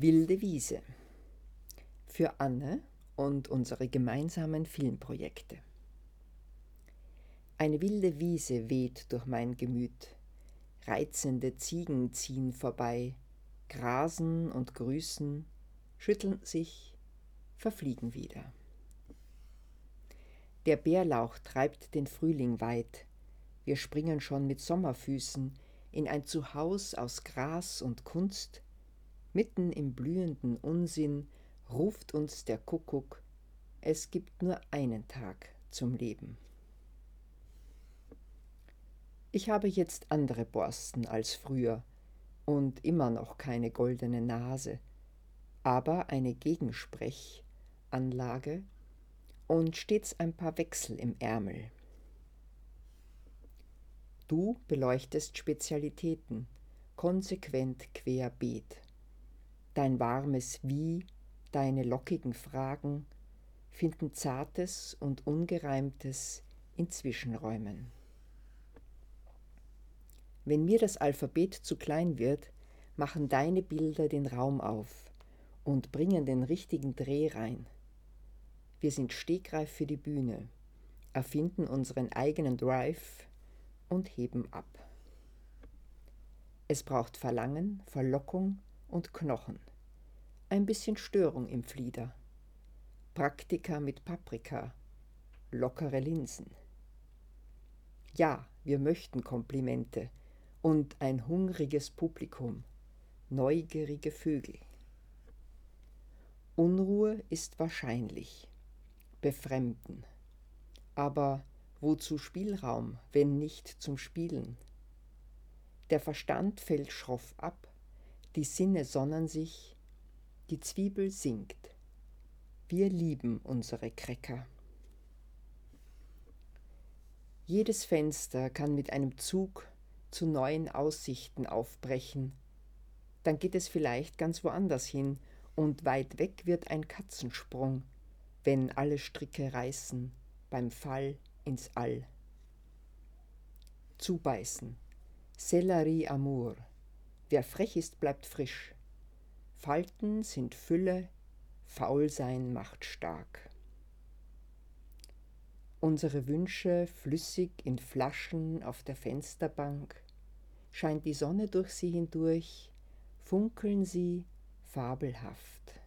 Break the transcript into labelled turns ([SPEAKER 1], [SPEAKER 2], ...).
[SPEAKER 1] Wilde Wiese für Anne und unsere gemeinsamen Filmprojekte. Eine wilde Wiese weht durch mein Gemüt, reizende Ziegen ziehen vorbei, grasen und grüßen, schütteln sich, verfliegen wieder. Der Bärlauch treibt den Frühling weit, wir springen schon mit Sommerfüßen in ein Zuhaus aus Gras und Kunst. Mitten im blühenden Unsinn ruft uns der Kuckuck, es gibt nur einen Tag zum Leben. Ich habe jetzt andere Borsten als früher und immer noch keine goldene Nase, aber eine Gegensprechanlage und stets ein paar Wechsel im Ärmel. Du beleuchtest Spezialitäten, konsequent querbeet. Dein warmes Wie, deine lockigen Fragen finden Zartes und Ungereimtes in Zwischenräumen. Wenn mir das Alphabet zu klein wird, machen deine Bilder den Raum auf und bringen den richtigen Dreh rein. Wir sind stegreif für die Bühne, erfinden unseren eigenen Drive und heben ab. Es braucht Verlangen, Verlockung und Knochen. Ein bisschen Störung im Flieder. Praktika mit Paprika. Lockere Linsen. Ja, wir möchten Komplimente und ein hungriges Publikum. Neugierige Vögel. Unruhe ist wahrscheinlich. Befremden. Aber wozu Spielraum, wenn nicht zum Spielen? Der Verstand fällt schroff ab, die Sinne sonnen sich, die Zwiebel singt. Wir lieben unsere Cracker. Jedes Fenster kann mit einem Zug zu neuen Aussichten aufbrechen. Dann geht es vielleicht ganz woanders hin und weit weg wird ein Katzensprung, wenn alle Stricke reißen beim Fall ins All. Zubeißen. Sellerie Amour. Wer frech ist, bleibt frisch. Falten sind Fülle, Faulsein macht stark. Unsere Wünsche flüssig in Flaschen auf der Fensterbank. Scheint die Sonne durch sie hindurch, funkeln sie fabelhaft.